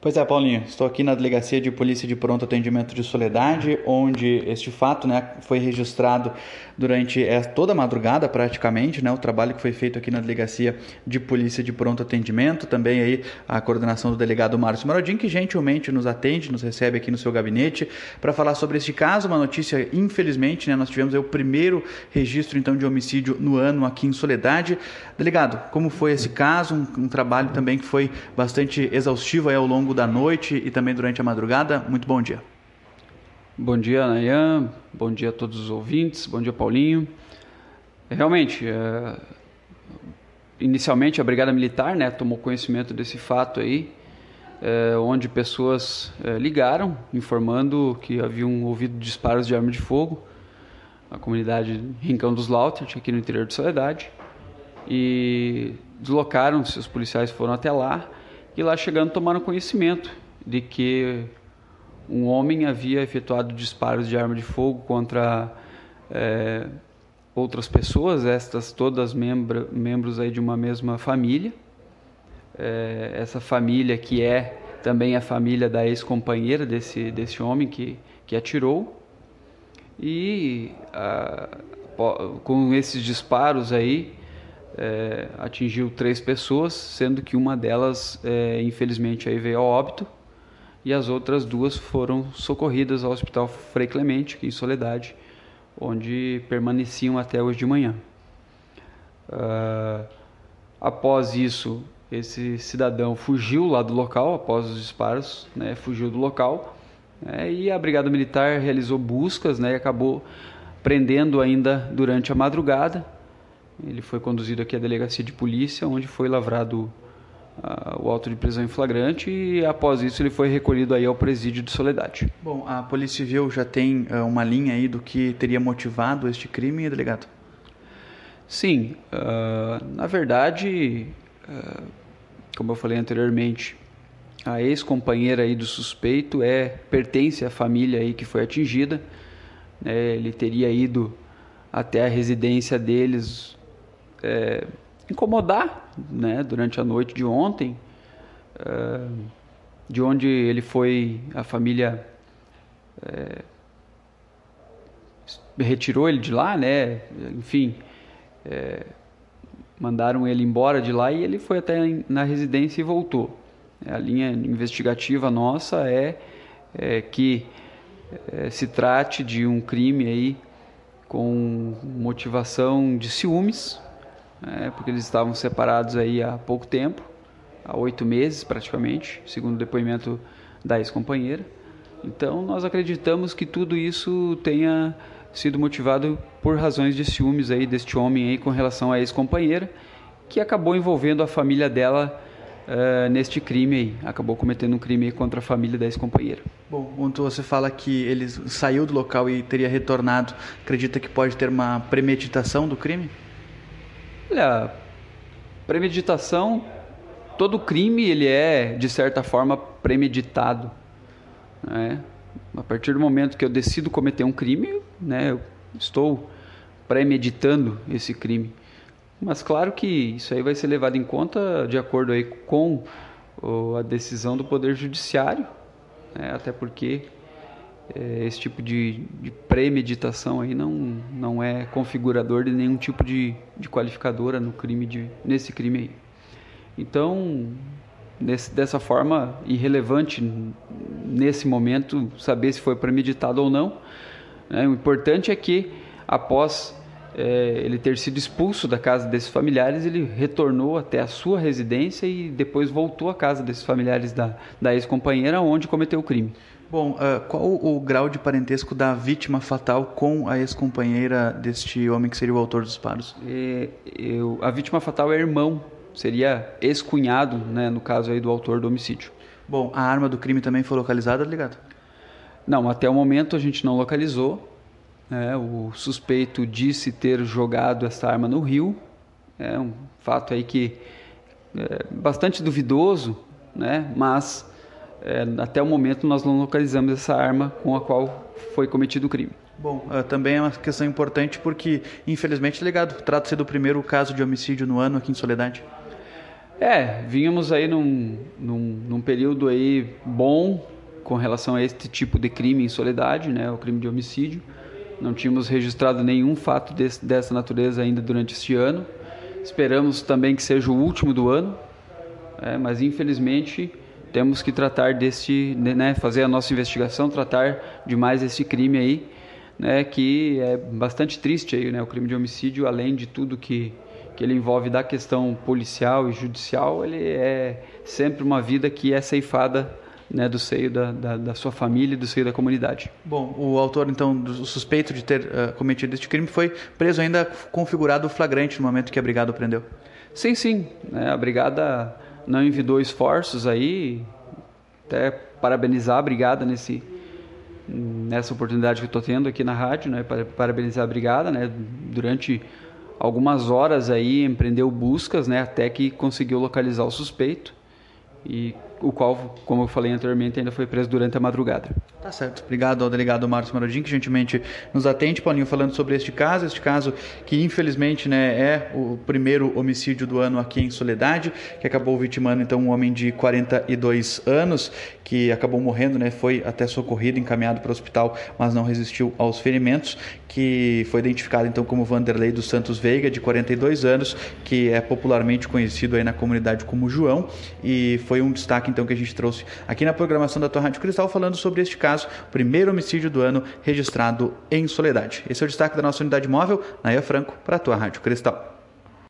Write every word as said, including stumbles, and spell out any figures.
Pois é, Paulinho, estou aqui na Delegacia de Polícia de Pronto Atendimento de Soledade, onde este fato, né, foi registrado durante toda a madrugada praticamente, né, o trabalho que foi feito aqui na Delegacia de Polícia de Pronto Atendimento, também aí a coordenação do delegado Márcio Marodin, que gentilmente nos atende, nos recebe aqui no seu gabinete para falar sobre este caso, uma notícia, infelizmente, né, nós tivemos aí o primeiro registro então de homicídio no ano aqui em Soledade. Delegado, como foi esse caso? Um, um trabalho também que foi bastante exaustivo aí ao longo da noite e também durante a madrugada. Muito bom dia. Bom dia, Nayan. Bom dia a todos os ouvintes. Bom dia, Paulinho. Realmente, é... inicialmente a Brigada Militar, né, tomou conhecimento desse fato aí, é, onde pessoas é, ligaram informando que haviam ouvido disparos de arma de fogo na comunidade Rincão dos Lautert, aqui no interior de Soledade, e deslocaram-se, os policiais foram até lá, e lá chegando tomaram conhecimento de que um homem havia efetuado disparos de arma de fogo contra é, outras pessoas, estas todas membra, membros aí de uma mesma família. É, essa família que é também a família da ex-companheira desse, desse homem que, que atirou. E a, com esses disparos aí, É, atingiu três pessoas, sendo que uma delas, é, infelizmente, aí veio ao óbito, e as outras duas foram socorridas ao Hospital Frei Clemente, aqui em Soledade, onde permaneciam até hoje de manhã. Uh, após isso, esse cidadão fugiu lá do local, após os disparos, né, fugiu do local, né, e a Brigada Militar realizou buscas, né, e acabou prendendo ainda durante a madrugada. Ele foi conduzido aqui à delegacia de polícia, onde foi lavrado uh, o auto de prisão em flagrante, e após isso ele foi recolhido aí ao presídio de Soledade. Bom, a Polícia Civil já tem uh, uma linha aí do que teria motivado este crime, delegado? Sim, uh, na verdade, uh, como eu falei anteriormente, a ex-companheira aí do suspeito é, pertence à família aí que foi atingida, né? Ele teria ido até a residência deles, É, incomodar, né, durante a noite de ontem, é, de onde ele foi, a família é, retirou ele de lá, né, enfim, é, mandaram ele embora de lá e ele foi até na residência e voltou. A linha investigativa nossa é, é que é, se trate de um crime aí com motivação de ciúmes, É, porque eles estavam separados aí há pouco tempo, há oito meses praticamente, segundo o depoimento da ex-companheira. Então nós acreditamos que tudo isso tenha sido motivado por razões de ciúmes aí deste homem aí com relação à ex-companheira, que acabou envolvendo a família dela uh, neste crime aí, acabou cometendo um crime aí contra a família da ex-companheira. Bom, quando você fala que ele saiu do local e teria retornado, acredita que pode ter uma premeditação do crime? Olha, premeditação, todo crime ele é, de certa forma, premeditado, né? A partir do momento que eu decido cometer um crime, né, eu estou premeditando esse crime. Mas claro que isso aí vai ser levado em conta de acordo aí com oh, a decisão do Poder Judiciário, né? Até porque é, esse tipo de, de premeditação aí não, não é configurador de nenhum tipo de, de qualificadora no crime de, nesse crime aí. Então, nesse, dessa forma, irrelevante nesse momento saber se foi premeditado ou não, né? O importante é que após é, ele ter sido expulso da casa desses familiares, ele retornou até a sua residência e depois voltou à casa desses familiares da, da ex-companheira, onde cometeu o crime. Bom, uh, qual o grau de parentesco da vítima fatal com a ex-companheira deste homem que seria o autor dos disparos? É, eu, a vítima fatal é irmão, seria ex-cunhado, né, no caso aí do autor do homicídio. Bom, a arma do crime também foi localizada, delegado? Não, até o momento a gente não localizou. É, o suspeito disse ter jogado essa arma no rio. É um fato aí que é bastante duvidoso, né, mas... É, até o momento nós não localizamos essa arma com a qual foi cometido o crime. Bom, uh, também é uma questão importante porque, infelizmente, delegado, trata-se do primeiro caso de homicídio no ano aqui em Soledade. É, vínhamos aí num, num, num período aí bom com relação a este tipo de crime em Soledade, né, o crime de homicídio. Não tínhamos registrado nenhum fato desse, dessa natureza ainda durante este ano. Esperamos também que seja o último do ano, é, mas infelizmente temos que tratar deste, né, fazer a nossa investigação, tratar de mais este crime aí, né, que é bastante triste aí, né, o crime de homicídio, além de tudo que que ele envolve da questão policial e judicial, ele é sempre uma vida que é ceifada, né, do seio da, da, da sua família e do seio da comunidade. Bom, o autor, então, do suspeito de ter uh, cometido este crime foi preso ainda configurado flagrante no momento que a brigada o prendeu? Sim, sim. Né, a brigada não envidou esforços aí, até parabenizar a brigada nesse, nessa oportunidade que eu estou tendo aqui na rádio, né, parabenizar a brigada, né, durante algumas horas aí empreendeu buscas, né, até que conseguiu localizar o suspeito, e o qual, como eu falei anteriormente, ainda foi preso durante a madrugada. Tá certo. Obrigado ao delegado Márcio Marodin, que gentilmente nos atende, Paulinho, falando sobre este caso, este caso que infelizmente, né, é o primeiro homicídio do ano aqui em Soledade, que acabou vitimando então um homem de quarenta e dois anos, que acabou morrendo, né, foi até socorrido, encaminhado para o hospital, mas não resistiu aos ferimentos, que foi identificado então como Vanderlei dos Santos Veiga, de quarenta e dois anos, que é popularmente conhecido aí na comunidade como João, e foi um destaque então que a gente trouxe aqui na programação da tua Rádio Cristal, falando sobre este caso, primeiro homicídio do ano registrado em Soledade. Esse é o destaque da nossa unidade móvel, Naia Franco, para a tua Rádio Cristal.